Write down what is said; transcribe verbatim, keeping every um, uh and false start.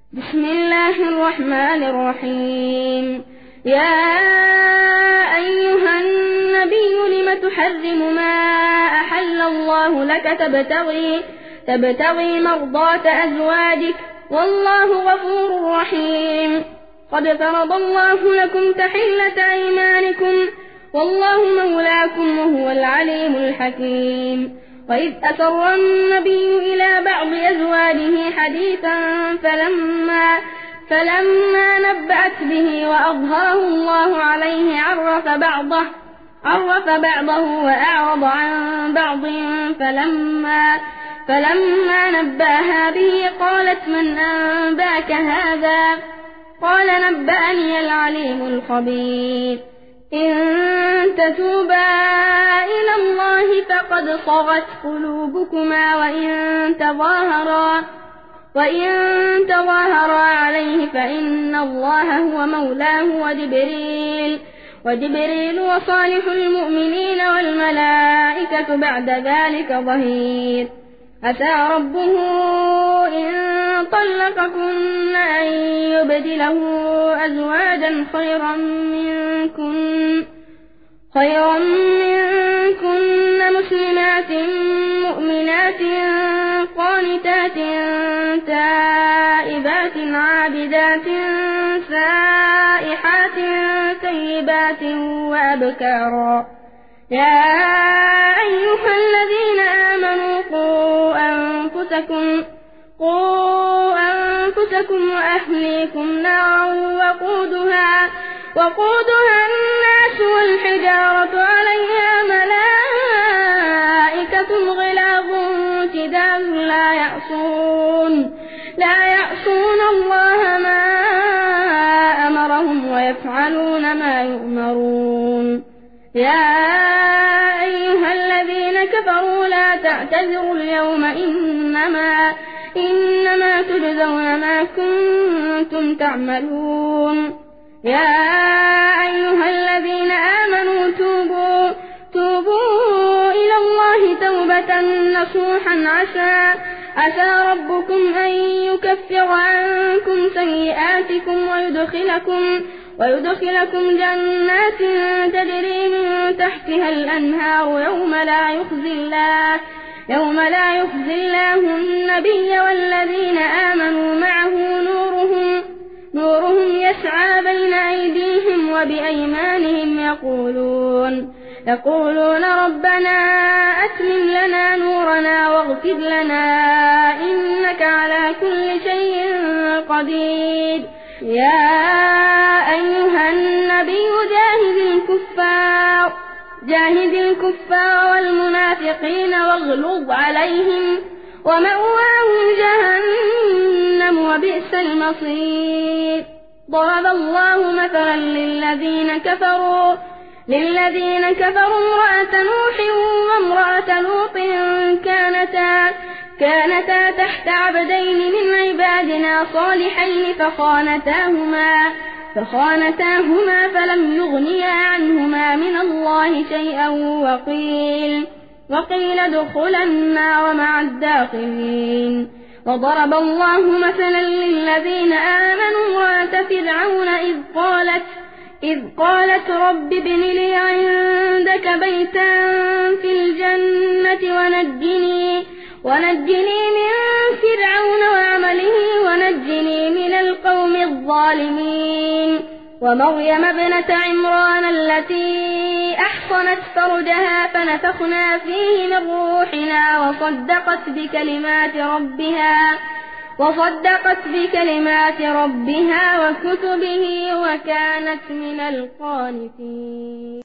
بسم الله الرحمن الرحيم. يا أيها النبي لم تحرم ما أحل الله لك تبتغي, تبتغي مرضات أزواجك والله غفور رحيم. قد فرض الله لكم تحلة أيمانكم والله مولاكم وهو العليم الحكيم. وإذ أسر النبي إلى بعض أزواجه حديثا فلما, فلما نبأت به وأظهره الله عليه عرف بعضه, عرف بعضه وأعرض عن بعض فلما, فلما نبأها به قالت من أنباك هذا؟ قال نبأني العليم الخبير. إن تتوبا إلى الله فقد صغت قلوبكما وإن تظاهرا, وإن تظاهرا عليه فإن الله هو مولاه وجبريل, وجبريل وصالح المؤمنين والملائكة بعد ذلك ظهير. عسى ربه إن طلقكن أن يبدله أزواجا خيرا منكن, خيرا منكن مسلمات مؤمنات قانتات تائبات عابدات سائحات طيبات وأبكارا. يا أيها الذين آمنوا قوا أنفسكم, قوا أنفسكم وأهليكم نارا وقودها, وقودها الناس والحجارة عليها ملائكة غلاظ شداد لا يعصون, لا يعصون الله ما أمرهم ويفعلون ما يؤمرون. يا أيها الذين كفروا لا تعتذروا اليوم إنما, إنما تجزون ما كنتم تعملون. يا أيها الذين آمنوا توبوا, توبوا إلى الله توبة نصوحا عسى, عسى ربكم أن يكفر عنكم سيئاتكم ويدخلكم, ويدخلكم جنات تجري من تحتها الأنهار يوم لا يخزي الله, يوم لا يخزي الله النبي والذين آمنوا معه نورهم, نورهم يسعى بين أيديهم وبأيمانهم يقولون, يقولون ربنا أتمم لنا نورنا واغفر لنا إنك على كل شيء قدير. يا أيها النبي جاهد الكفار, جاهد الكفار والمنافقين واغلظ عليهم ومأواهم جهنم وبئس المصير. ضرب الله مثلا للذين كفروا, للذين كفروا امرأة نوح وامرأة لوط كانتا, كانتا تحت عبدين من عبادنا صالحين فخانتاهما, فخانتاهما فلم يغنيا عنهما من الله شيئا وقيل, وقيل ادخلا النار مع الداخلين. وضرب الله مثلا للذين آمنوا امرأة فرعون إذ قالت, إذ قالت رب ابن لي عندك بيتا في الجنة ونجني, ونجني من فرعون وعمله ونجني من القوم الظالمين. ومريم ابنة عمران التي أحصنت فرجها فنفخنا فيه من روحنا وصدقت بكلمات ربها, وصدقت بكلمات ربها وكتبه وكانت من القانتين.